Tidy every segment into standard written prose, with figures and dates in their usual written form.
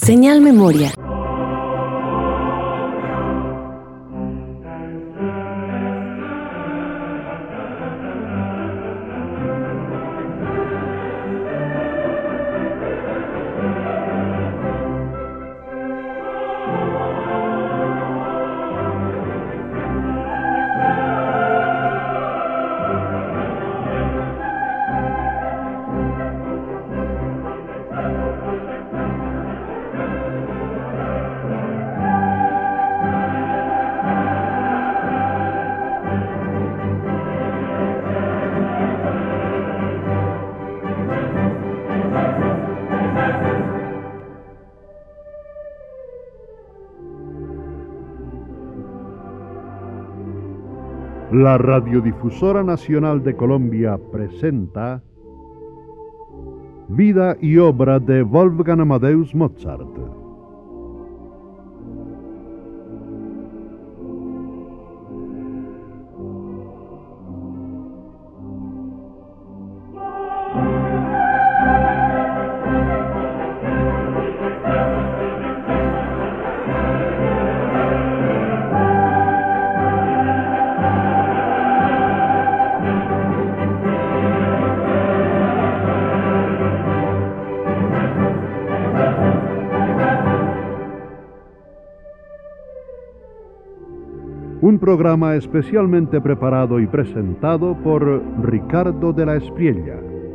Señal Memoria. La Radiodifusora Nacional de Colombia presenta Vida y obra de Wolfgang Amadeus Mozart. Un programa especialmente preparado y presentado por Ricardo de la Espriella.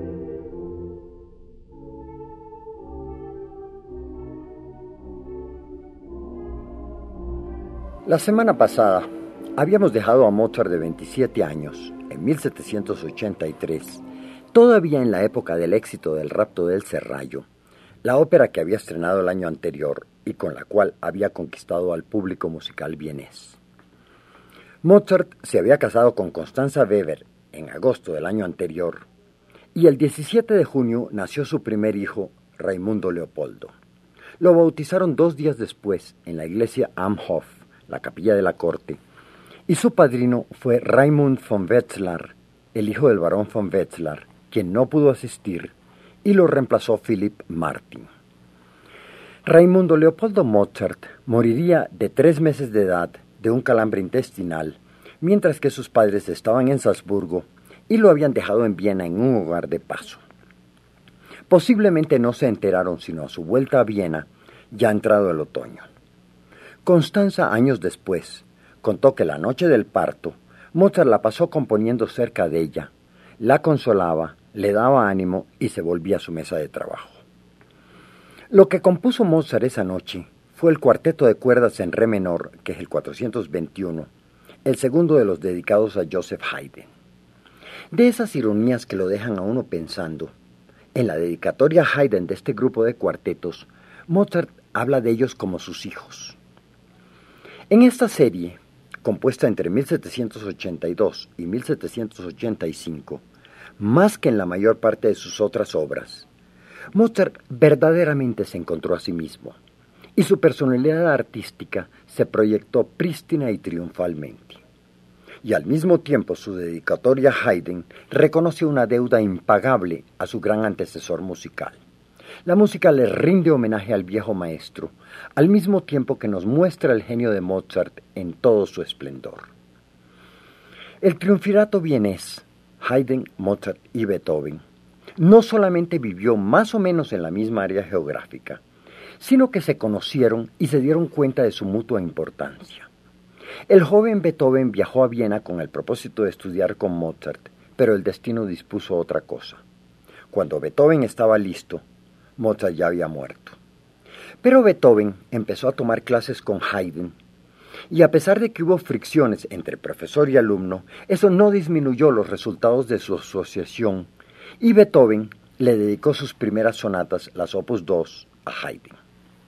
La semana pasada habíamos dejado a Mozart de 27 años, en 1783, todavía en la época del éxito del Rapto del Serrallo, la ópera que había estrenado el año anterior y con la cual había conquistado al público musical vienés. Mozart se había casado con Constanza Weber en agosto del año anterior y el 17 de junio nació su primer hijo, Raimundo Leopoldo. Lo bautizaron 2 días después en la iglesia Am Hof, la capilla de la corte, y su padrino fue Raimund von Wetzlar, el hijo del barón von Wetzlar, quien no pudo asistir, y lo reemplazó Philipp Martin. Raimundo Leopoldo Mozart moriría de 3 meses de edad de un calambre intestinal, mientras que sus padres estaban en Salzburgo y lo habían dejado en Viena en un hogar de paso. Posiblemente no se enteraron sino a su vuelta a Viena, ya entrado el otoño. Constanza, años después, contó que la noche del parto, Mozart la pasó componiendo cerca de ella, la consolaba, le daba ánimo y se volvía a su mesa de trabajo. Lo que compuso Mozart esa noche fue el cuarteto de cuerdas en re menor, que es el 421, el segundo de los dedicados a Joseph Haydn. De esas ironías que lo dejan a uno pensando, en la dedicatoria a Haydn de este grupo de cuartetos, Mozart habla de ellos como sus hijos. En esta serie, compuesta entre 1782 y 1785, más que en la mayor parte de sus otras obras, Mozart verdaderamente se encontró a sí mismo, y su personalidad artística se proyectó prístina y triunfalmente. Y al mismo tiempo su dedicatoria a Haydn reconoce una deuda impagable a su gran antecesor musical. La música le rinde homenaje al viejo maestro, al mismo tiempo que nos muestra el genio de Mozart en todo su esplendor. El triunvirato vienés, Haydn, Mozart y Beethoven, no solamente vivió más o menos en la misma área geográfica, sino que se conocieron y se dieron cuenta de su mutua importancia. El joven Beethoven viajó a Viena con el propósito de estudiar con Mozart, pero el destino dispuso otra cosa. Cuando Beethoven estaba listo, Mozart ya había muerto. Pero Beethoven empezó a tomar clases con Haydn, y a pesar de que hubo fricciones entre profesor y alumno, eso no disminuyó los resultados de su asociación, y Beethoven le dedicó sus primeras sonatas, las Opus 2, a Haydn.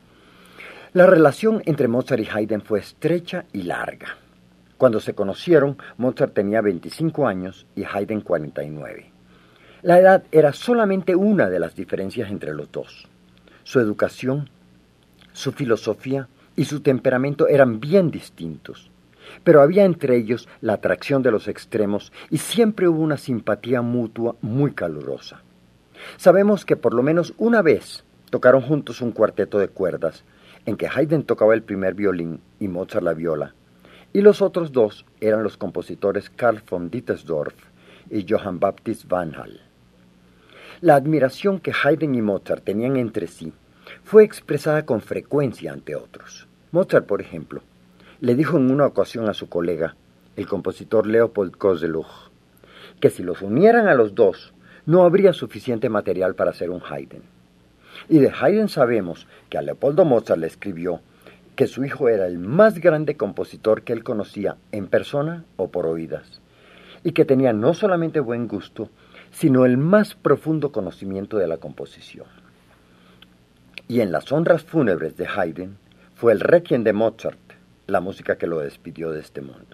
La relación entre Mozart y Haydn fue estrecha y larga. Cuando se conocieron, Mozart tenía 25 años y Haydn 49. La edad era solamente una de las diferencias entre los dos. Su educación, su filosofía y su temperamento eran bien distintos, pero había entre ellos la atracción de los extremos y siempre hubo una simpatía mutua muy calurosa. Sabemos que por lo menos una vez tocaron juntos un cuarteto de cuerdas en que Haydn tocaba el primer violín y Mozart la viola, y los otros dos eran los compositores Carl von Dittersdorf y Johann Baptist van Hall. La admiración que Haydn y Mozart tenían entre sí fue expresada con frecuencia ante otros. Mozart, por ejemplo, le dijo en una ocasión a su colega, el compositor Leopold Kozeluch, que si los unieran a los dos, no habría suficiente material para hacer un Haydn. Y de Haydn sabemos que a Leopoldo Mozart le escribió que su hijo era el más grande compositor que él conocía en persona o por oídas, y que tenía no solamente buen gusto, sino el más profundo conocimiento de la composición. Y en las honras fúnebres de Haydn fue el Requiem de Mozart, la música que lo despidió de este mundo.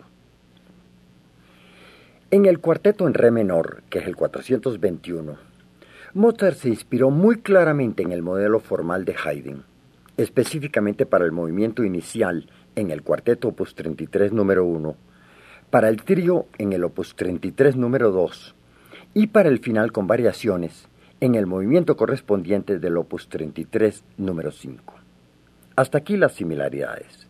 En el cuarteto en re menor, que es el 421, Mozart se inspiró muy claramente en el modelo formal de Haydn, específicamente para el movimiento inicial en el cuarteto opus 33 número 1, para el trío en el opus 33 número 2 y para el final con variaciones en el movimiento correspondiente del opus 33 número 5. Hasta aquí las similaridades.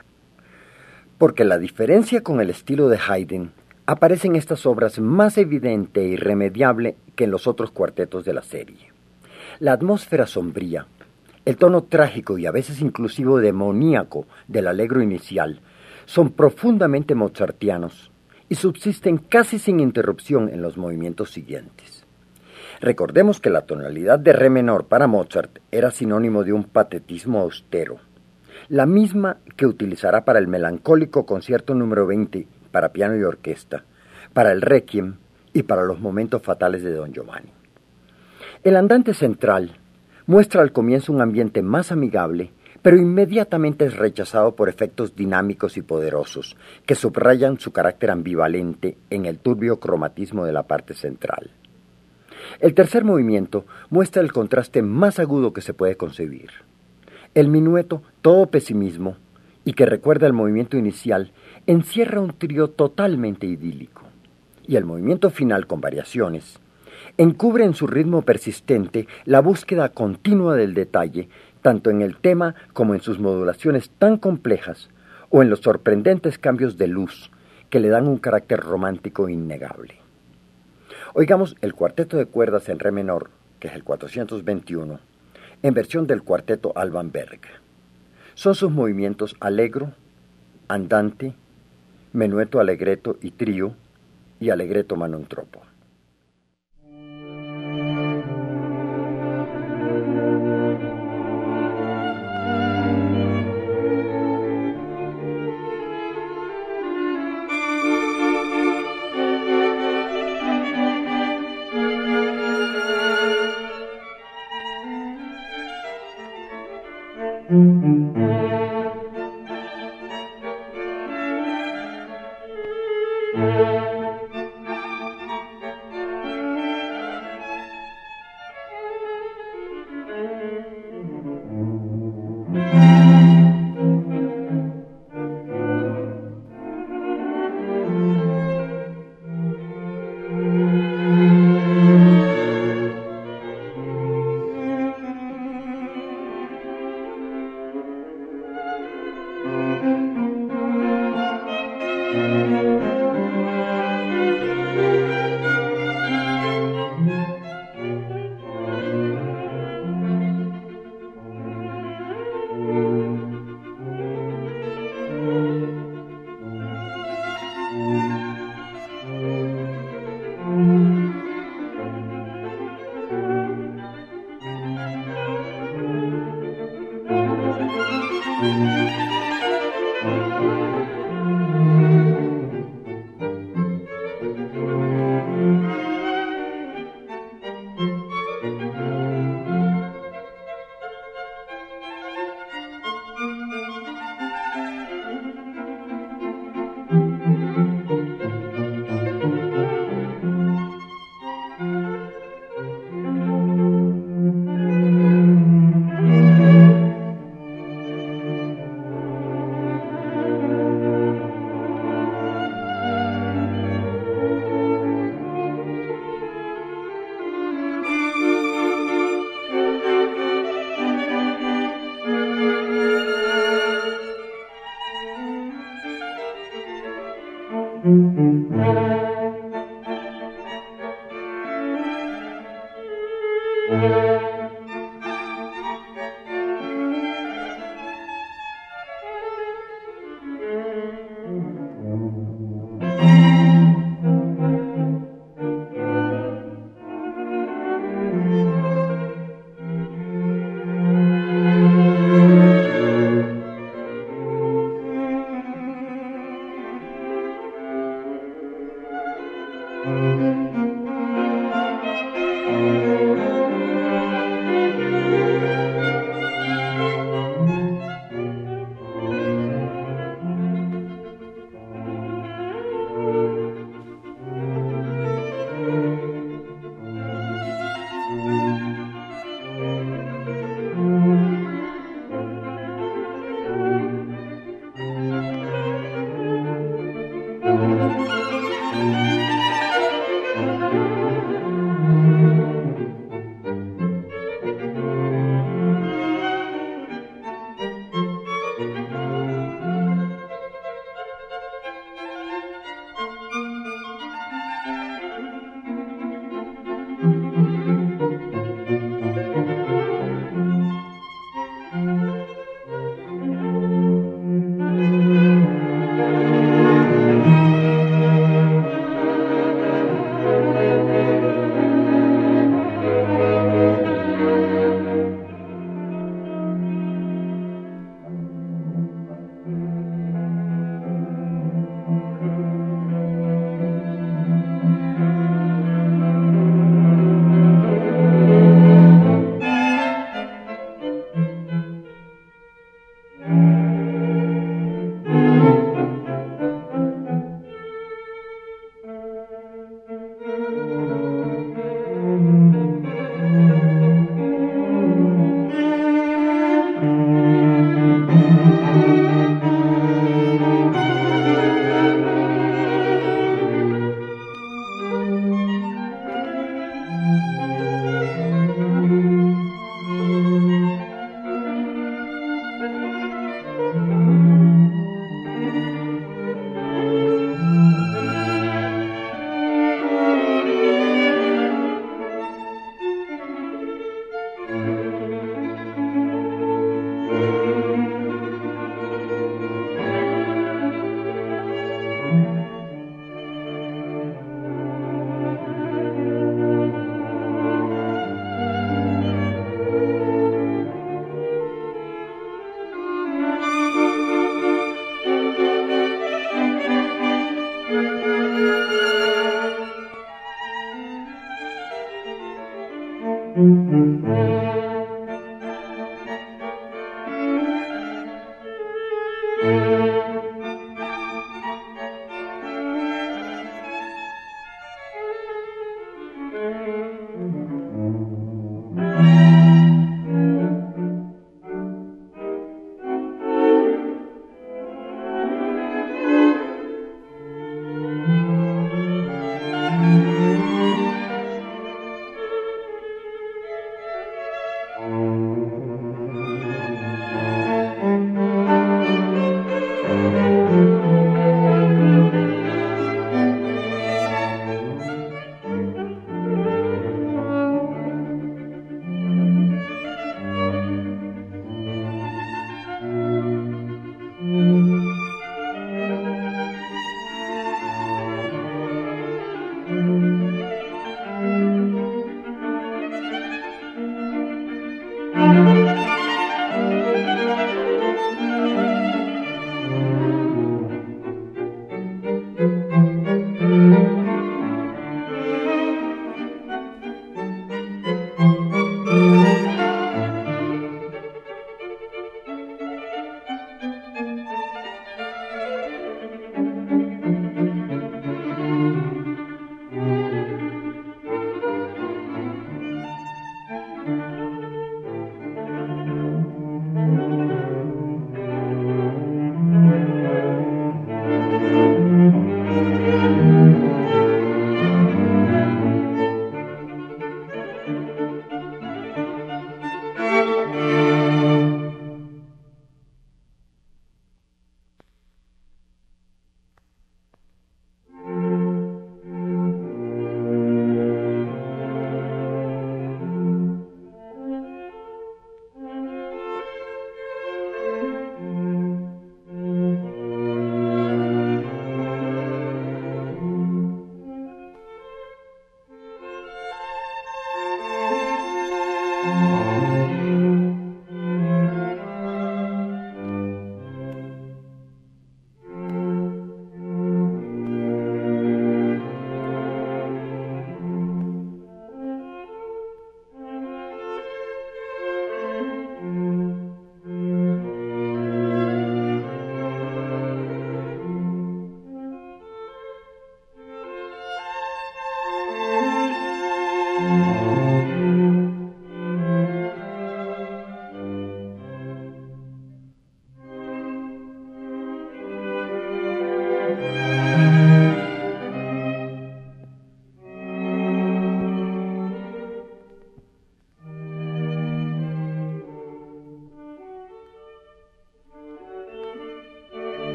Porque la diferencia con el estilo de Haydn aparece en estas obras más evidente e irremediable que en los otros cuartetos de la serie. La atmósfera sombría, el tono trágico y a veces inclusive demoníaco del allegro inicial son profundamente mozartianos y subsisten casi sin interrupción en los movimientos siguientes. Recordemos que la tonalidad de re menor para Mozart era sinónimo de un patetismo austero, la misma que utilizará para el melancólico concierto número 20 para piano y orquesta, para el Requiem y para los momentos fatales de Don Giovanni. El andante central muestra al comienzo un ambiente más amigable, pero inmediatamente es rechazado por efectos dinámicos y poderosos que subrayan su carácter ambivalente en el turbio cromatismo de la parte central. El tercer movimiento muestra el contraste más agudo que se puede concebir. El minueto, todo pesimismo, y que recuerda el movimiento inicial, encierra un trío totalmente idílico. Y el movimiento final, con variaciones, encubre en su ritmo persistente la búsqueda continua del detalle, tanto en el tema como en sus modulaciones tan complejas, o en los sorprendentes cambios de luz que le dan un carácter romántico innegable. Oigamos el cuarteto de cuerdas en re menor, que es el 421, en versión del cuarteto Alban Berg. Son sus movimientos allegro, andante, menueto allegretto y trío, y allegretto ma non troppo.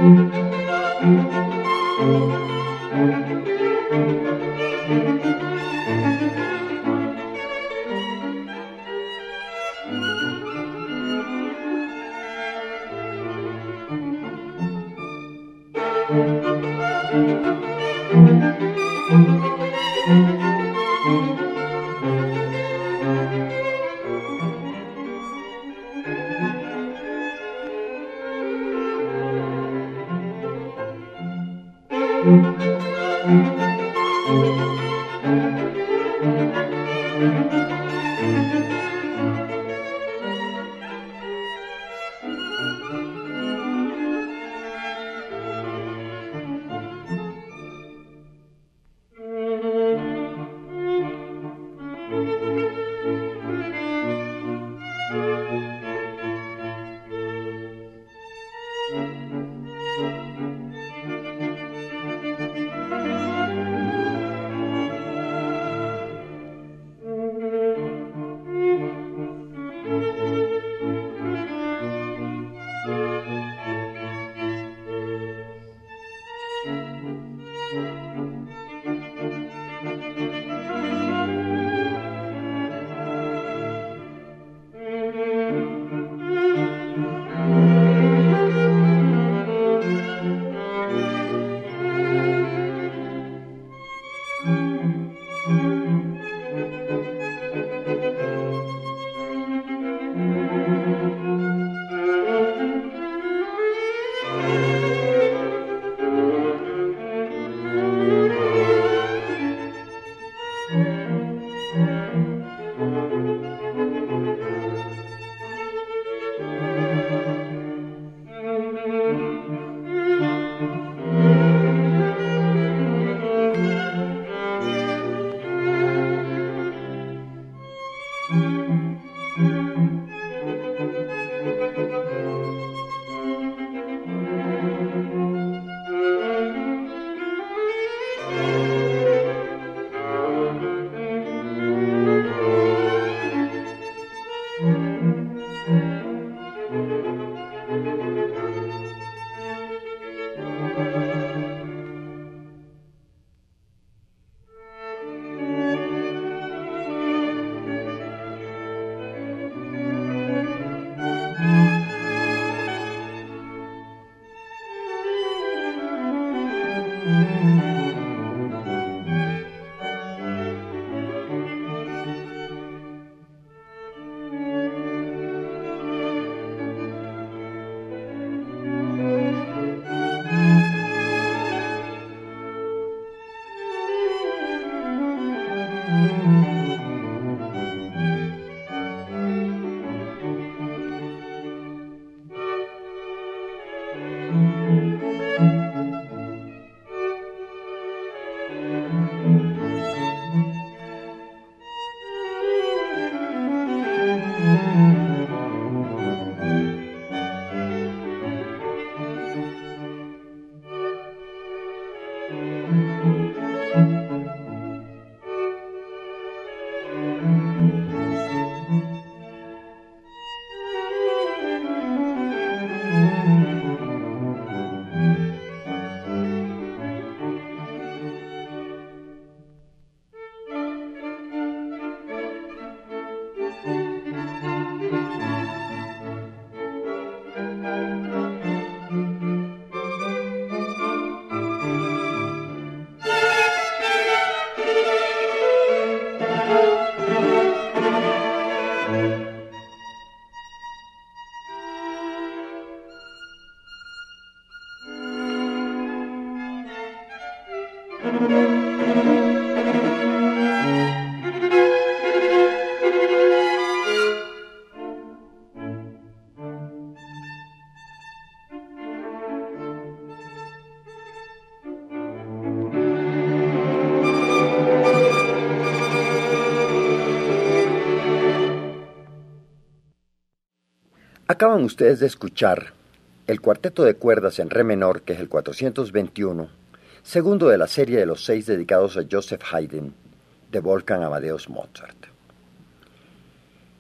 Acaban ustedes de escuchar el cuarteto de cuerdas en re menor, que es el 421, segundo de la serie de los 6 dedicados a Joseph Haydn, de Wolfgang Amadeus Mozart.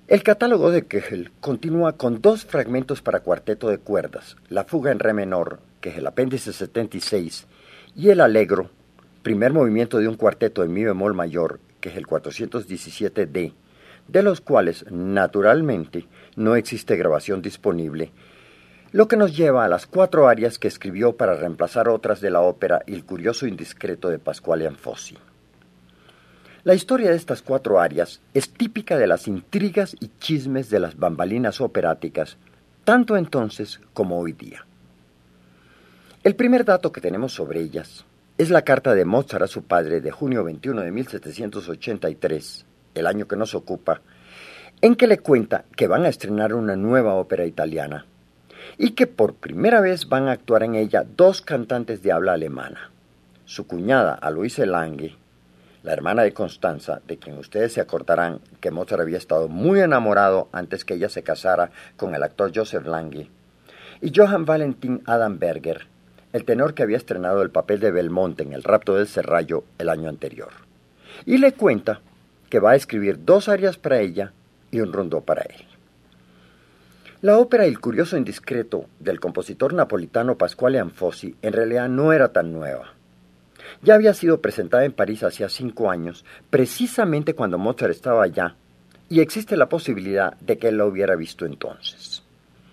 El catálogo de Köchel continúa con 2 fragmentos para cuarteto de cuerdas, la fuga en re menor, que es el apéndice 76, y el allegro, primer movimiento de un cuarteto en mi bemol mayor, que es el 417D, de los cuales, naturalmente, no existe grabación disponible, lo que nos lleva a las 4 arias que escribió para reemplazar otras de la ópera Il curioso indiscreto de Pasquale Anfossi. La historia de estas 4 arias es típica de las intrigas y chismes de las bambalinas operáticas, tanto entonces como hoy día. El primer dato que tenemos sobre ellas es la carta de Mozart a su padre de junio 21 de 1783, el año que nos ocupa, en que le cuenta que van a estrenar una nueva ópera italiana y que por primera vez van a actuar en ella 2 cantantes de habla alemana, su cuñada Aloise Lange, la hermana de Constanza, de quien ustedes se acordarán que Mozart había estado muy enamorado antes que ella se casara con el actor Joseph Lange, y Johann Valentin Adamberger, el tenor que había estrenado el papel de Belmonte en El rapto del Serrallo el año anterior. Y le cuenta que va a escribir 2 arias para ella y un rondó para él. La ópera Il curioso indiscreto del compositor napolitano Pasquale Anfossi en realidad no era tan nueva. Ya había sido presentada en París hacía 5 años, precisamente cuando Mozart estaba allá, y existe la posibilidad de que él la hubiera visto entonces.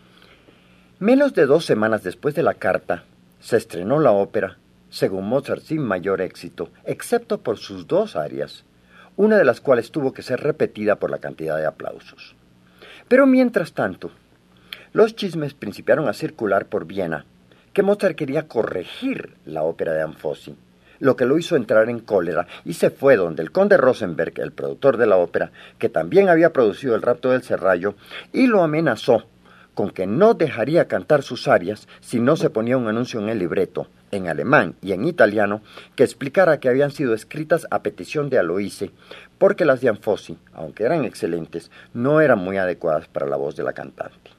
Menos de 2 semanas después de la carta, se estrenó la ópera, según Mozart sin mayor éxito, excepto por sus 2 arias, una de las cuales tuvo que ser repetida por la cantidad de aplausos. Pero mientras tanto, los chismes principiaron a circular por Viena, que Mozart quería corregir la ópera de Anfossi, lo que lo hizo entrar en cólera y se fue donde el conde Rosenberg, el productor de la ópera, que también había producido El rapto del Serrallo, y lo amenazó con que no dejaría cantar sus arias si no se ponía un anuncio en el libreto, en alemán y en italiano, que explicara que habían sido escritas a petición de Aloise, porque las de Anfossi, aunque eran excelentes, no eran muy adecuadas para la voz de la cantante.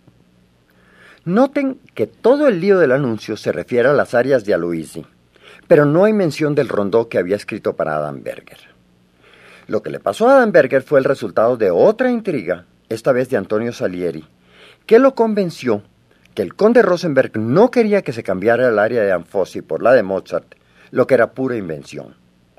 Noten que todo el lío del anuncio se refiere a las arias de Aloise, pero no hay mención del rondó que había escrito para Adamberger. Lo que le pasó a Adamberger fue el resultado de otra intriga, esta vez de Antonio Salieri, que lo convenció que el conde Rosenberg no quería que se cambiara el aria de Anfossi por la de Mozart, lo que era pura invención.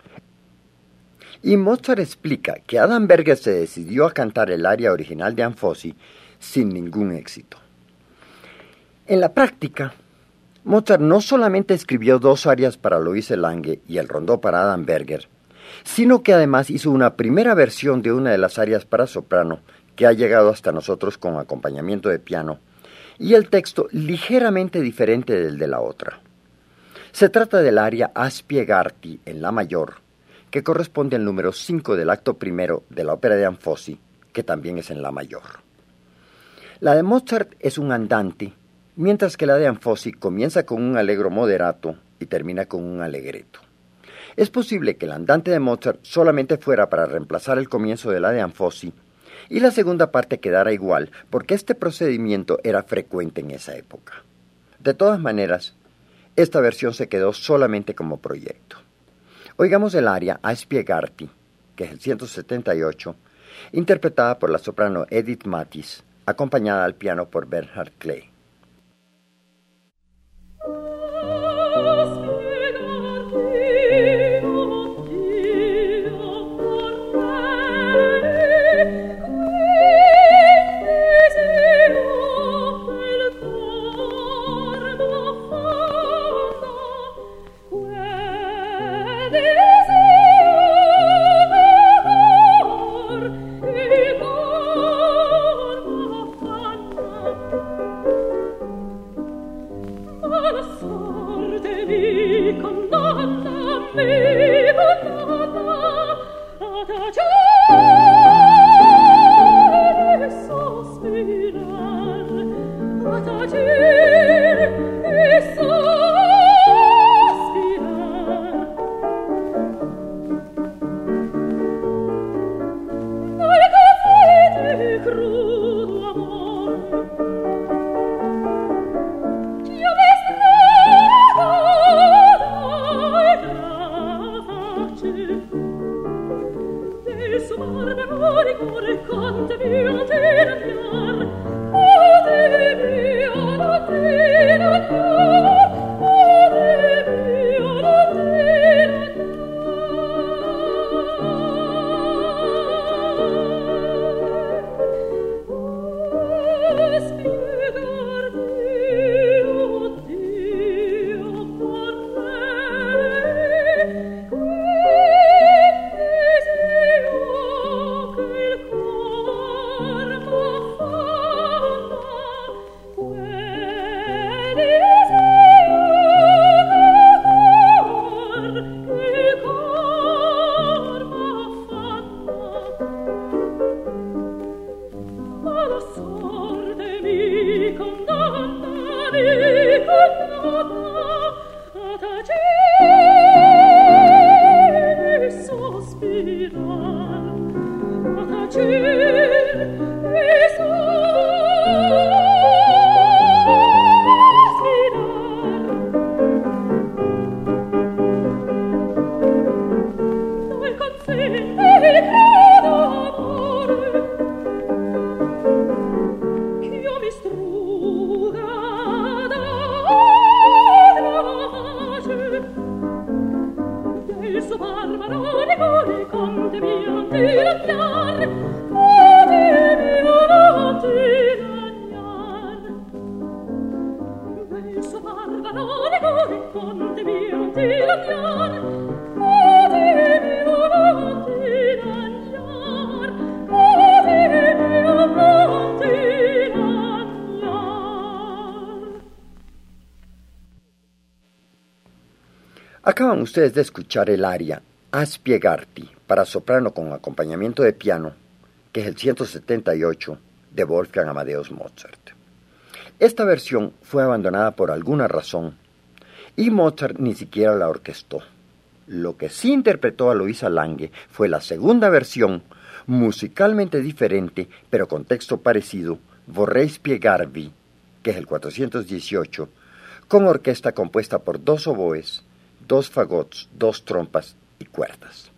Y Mozart explica que Adamberger se decidió a cantar el aria original de Anfossi sin ningún éxito. En la práctica, Mozart no solamente escribió 2 arias para Aloise Lange y el rondó para Adamberger, sino que además hizo una primera versión de una de las arias para soprano que ha llegado hasta nosotros con acompañamiento de piano, y el texto ligeramente diferente del de la otra. Se trata del aria A Spiegarti en la mayor, que corresponde al número 5 del acto primero de la ópera de Anfossi, que también es en la mayor. La de Mozart es un andante, mientras que la de Anfossi comienza con un allegro moderato y termina con un allegretto. Es posible que el andante de Mozart solamente fuera para reemplazar el comienzo de la de Anfossi, y la segunda parte quedara igual, porque este procedimiento era frecuente en esa época. De todas maneras, esta versión se quedó solamente como proyecto. Oigamos el aria A Spiegarti, que es el 178, interpretada por la soprano Edith Mattis, acompañada al piano por Bernhard Klee. Acaban ustedes de escuchar el aria A Spiegarti para soprano con acompañamiento de piano, que es el 178 de Wolfgang Amadeus Mozart. Esta versión fue abandonada por alguna razón y Mozart ni siquiera la orquestó. Lo que sí interpretó a Aloisa Lange fue la segunda versión, musicalmente diferente, pero con texto parecido, Vorrei spiegarvi, que es el 418, con orquesta compuesta por 2 oboes, 2 fagots, 2 trompas y cuerdas.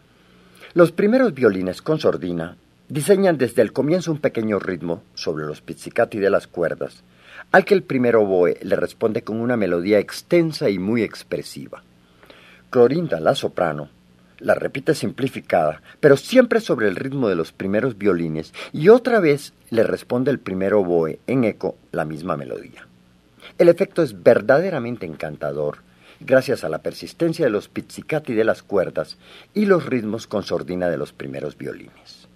Los primeros violines con sordina diseñan desde el comienzo un pequeño ritmo sobre los pizzicati de las cuerdas, al que el primer oboe le responde con una melodía extensa y muy expresiva. Clorinda, la soprano, la repite simplificada, pero siempre sobre el ritmo de los primeros violines, y otra vez le responde el primer oboe en eco la misma melodía. El efecto es verdaderamente encantador, gracias a la persistencia de los pizzicati de las cuerdas y los ritmos con sordina de los primeros violines.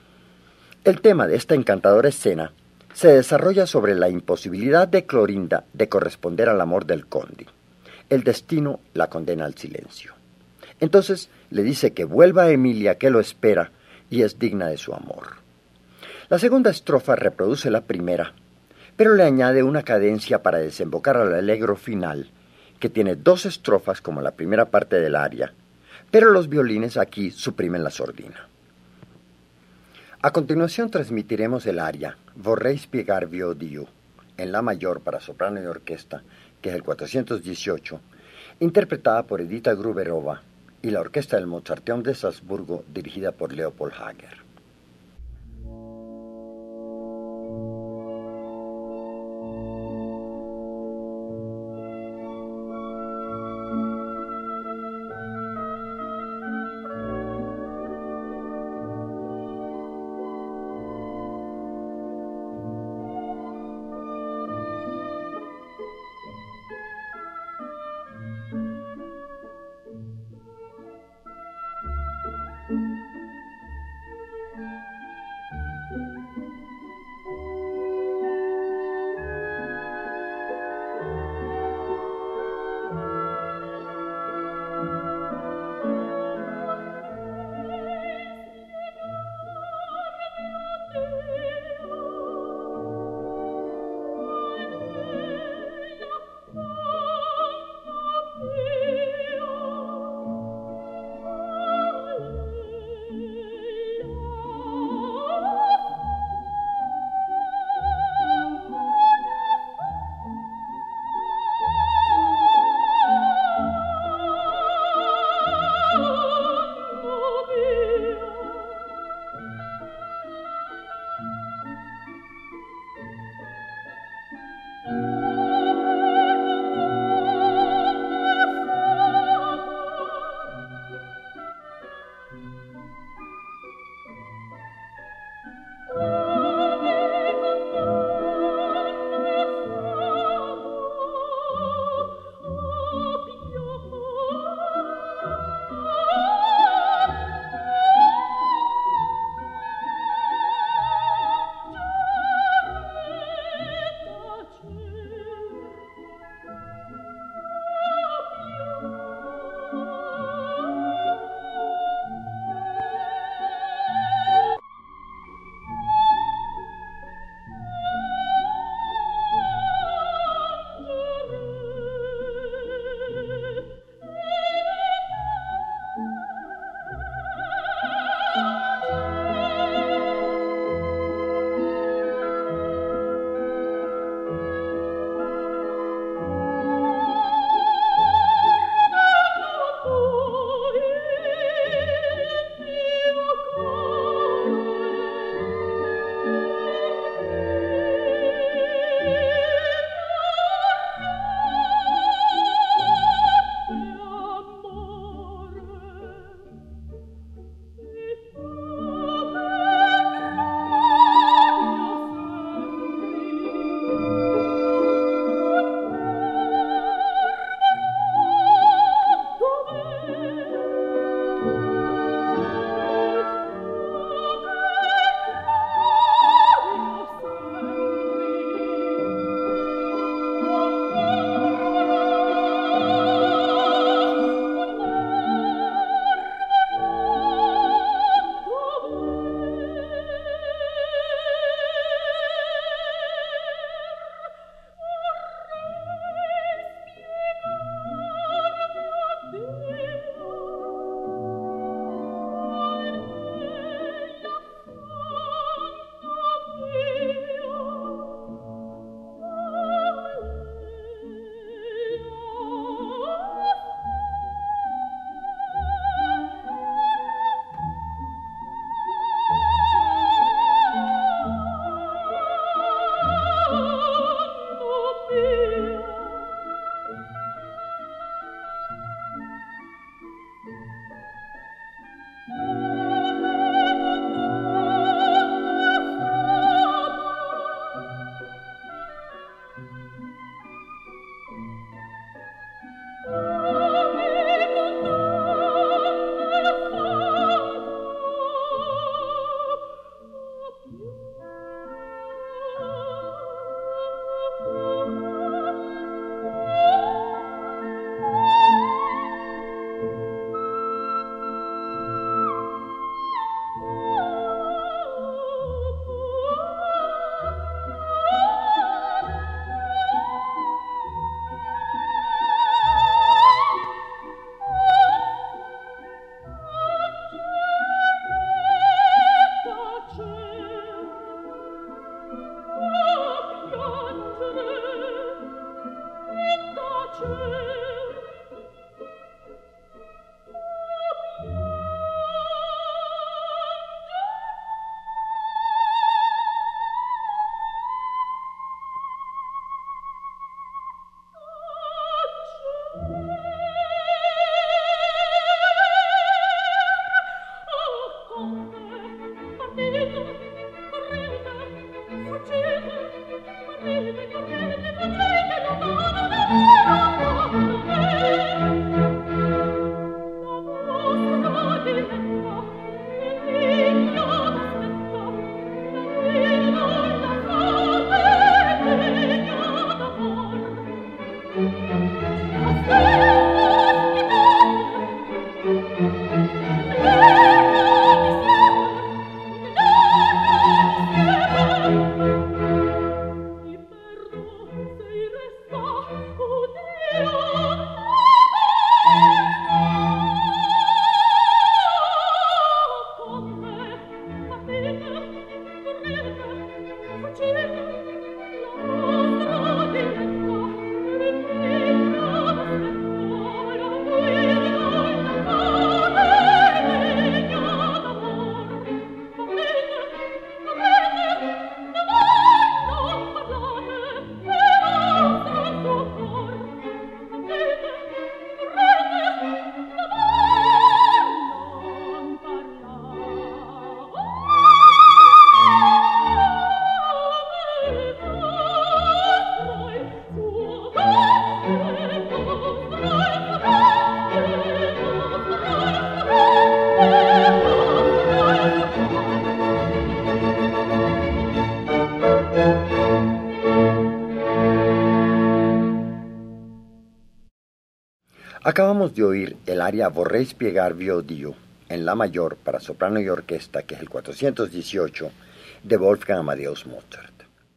El tema de esta encantadora escena se desarrolla sobre la imposibilidad de Clorinda de corresponder al amor del conde. El destino la condena al silencio. Entonces le dice que vuelva a Emilia, que lo espera y es digna de su amor. La segunda estrofa reproduce la primera, pero le añade una cadencia para desembocar al allegro final, que tiene 2 estrofas como la primera parte del aria, pero los violines aquí suprimen la sordina. A continuación transmitiremos el aria Vorrei spiegarvi o Dio, en la mayor para soprano y orquesta, que es el 418, interpretada por Edita Gruberova y la orquesta del Mozarteum de Salzburgo, dirigida por Leopold Hager. Acabamos de oír el aria Vorrei spiegarvi o Dio, en la mayor para soprano y orquesta, que es el 418 de Wolfgang Amadeus Mozart.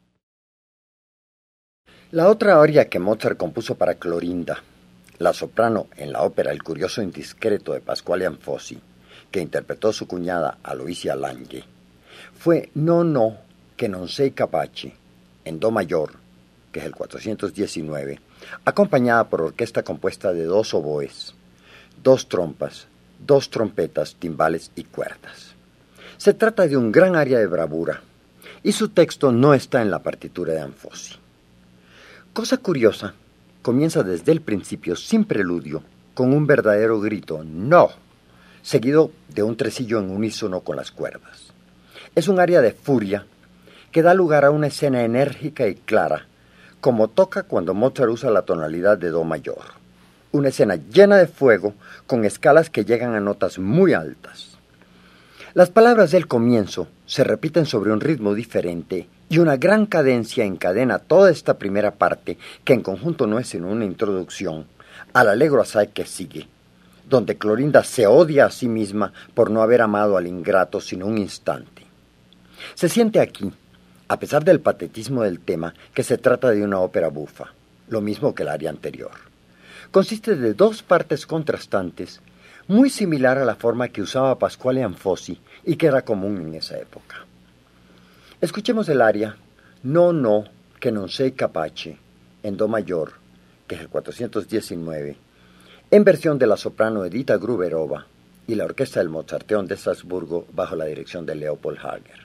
La otra aria que Mozart compuso para Clorinda, la soprano en la ópera El curioso indiscreto de Pasquale Anfossi, que interpretó su cuñada Aloysia Lange, fue No, no, che non sei capace, en do mayor, que es el 419, acompañada por orquesta compuesta de 2 oboes, 2 trompas, 2 trompetas, timbales y cuerdas. Se trata de un gran aria de bravura, y su texto no está en la partitura de Anfossi. Cosa curiosa, comienza desde el principio sin preludio, con un verdadero grito «no», seguido de un tresillo en unísono con las cuerdas. Es un aria de furia que da lugar a una escena enérgica y clara, como toca cuando Mozart usa la tonalidad de do mayor. Una escena llena de fuego, con escalas que llegan a notas muy altas. Las palabras del comienzo se repiten sobre un ritmo diferente y una gran cadencia encadena toda esta primera parte, que en conjunto no es sino una introducción, al allegro assai que sigue, donde Clorinda se odia a sí misma por no haber amado al ingrato sino un instante. Se siente aquí, a pesar del patetismo del tema, que se trata de una ópera bufa, lo mismo que el aria anterior. Consiste de 2 partes contrastantes, muy similar a la forma que usaba Pasquale Anfossi y que era común en esa época. Escuchemos el aria No, no, che non sei capace, en do mayor, que es el 419, en versión de la soprano Edita Gruberova y la orquesta del Mozarteum de Salzburgo bajo la dirección de Leopold Hager.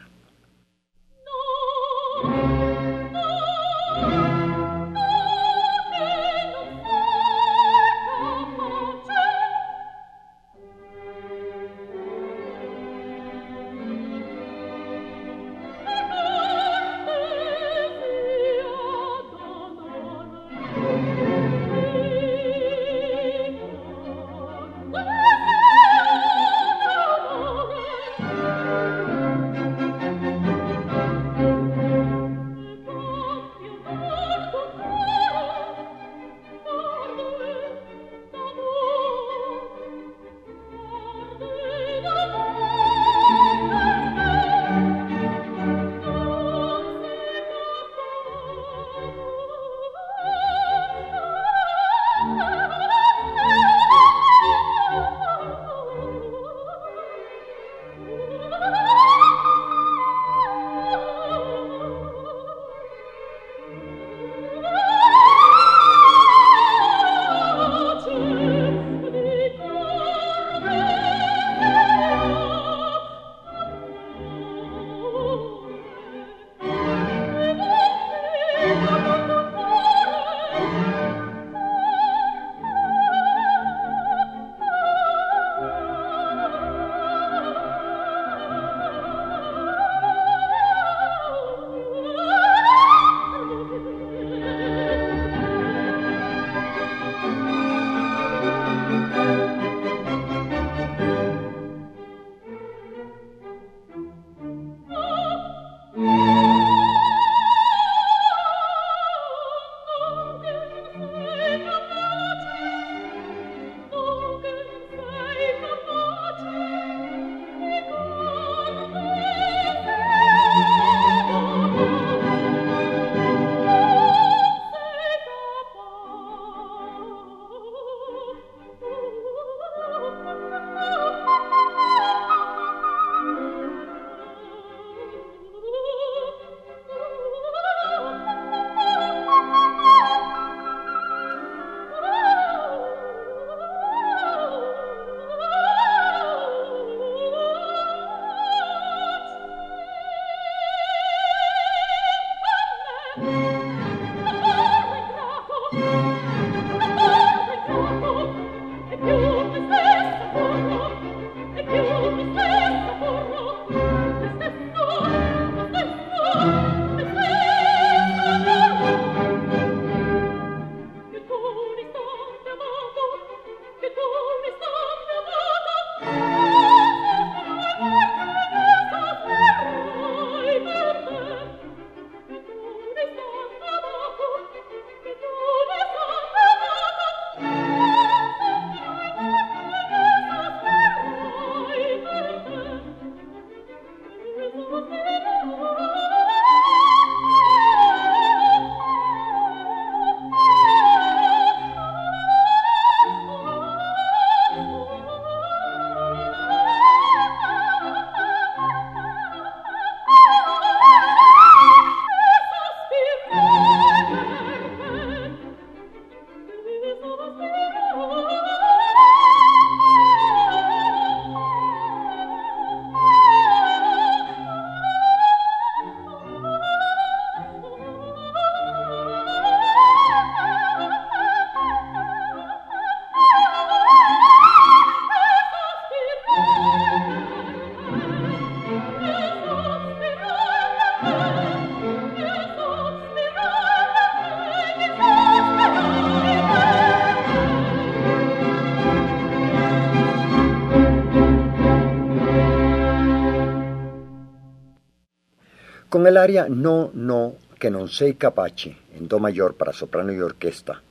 Con el aria No, no, che non sei capace, en do mayor para soprano y orquesta,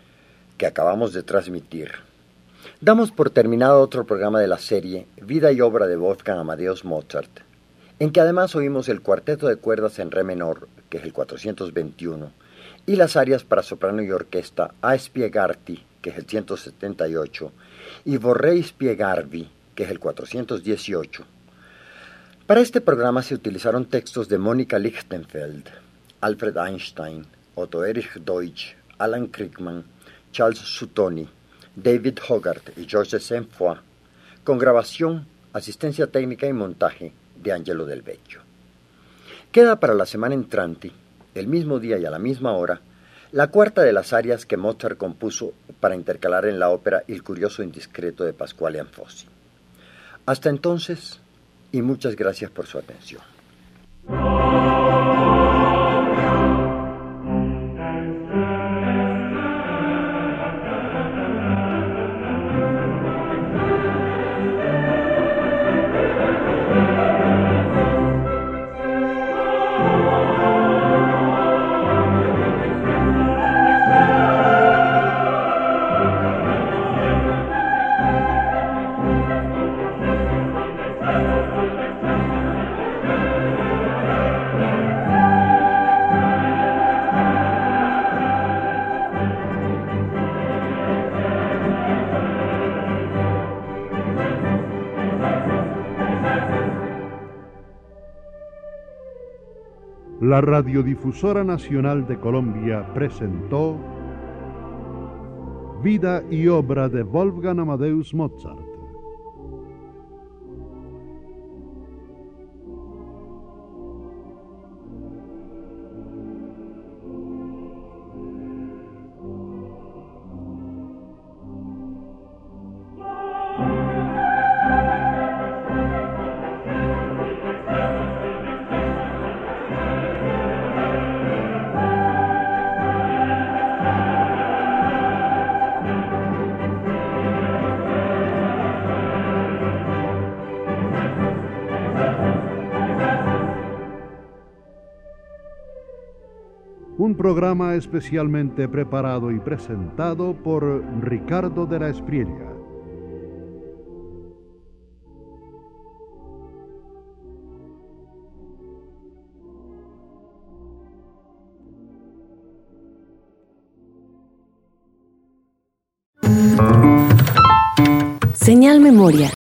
que acabamos de transmitir, damos por terminado otro programa de la serie Vida y obra de Wolfgang Amadeus Mozart, en que además oímos el cuarteto de cuerdas en re menor, que es el 421, y las arias para soprano y orquesta A Spiegarti, que es el 178, y Vorrei spiegarvi, que es el 418. Para este programa se utilizaron textos de Mónica Lichtenfeld, Alfred Einstein, Otto Erich Deutsch, Alan Kriegman, Charles Sutoni, David Hogarth y Georges Saint-Foy, con grabación, asistencia técnica y montaje de Angelo Del Vecchio. Queda para la semana entrante, el mismo día y a la misma hora, la cuarta de las arias que Mozart compuso para intercalar en la ópera Il curioso indiscreto de Pasquale Anfossi. Hasta entonces, y muchas gracias por su atención. La Radiodifusora Nacional de Colombia presentó Vida y obra de Wolfgang Amadeus Mozart. Un programa especialmente preparado y presentado por Ricardo de la Espriella. Señal Memoria.